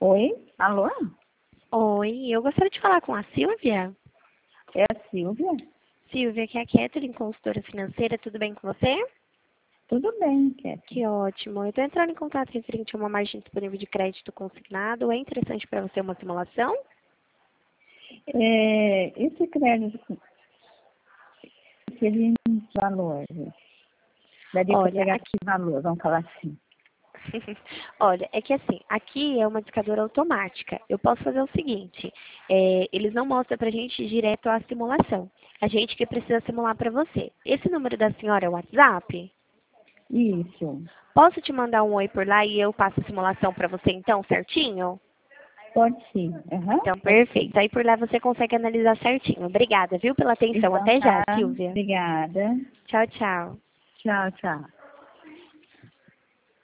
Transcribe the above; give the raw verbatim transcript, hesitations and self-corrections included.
Oi? Alô? Oi, eu gostaria de falar com a Silvia. É a Silvia? Silvia, que é a Catherine, consultora financeira, tudo bem com você? Tudo bem, Cat. Que ótimo. Eu estou entrando em contato referente a uma margem disponível de crédito consignado. É interessante para você uma simulação? É, esse crédito seria em valor. Daria para Olha, pegar aqui, que valor? Vamos falar assim. olha, é que assim, aqui é uma discadora automática. Eu posso fazer o seguinte, é, eles não mostram pra gente direto a simulação. A gente que precisa simular para você. Esse número da senhora é o WhatsApp? Isso. Posso te mandar um oi por lá e eu passo a simulação para você então, certinho? Pode sim. Aham, Então, pode sim. perfeito. Aí por lá você consegue analisar certinho. Obrigada, viu, pela atenção. Então Até tá. já, Silvia. Obrigada. Tchau, tchau. Tchau, tchau.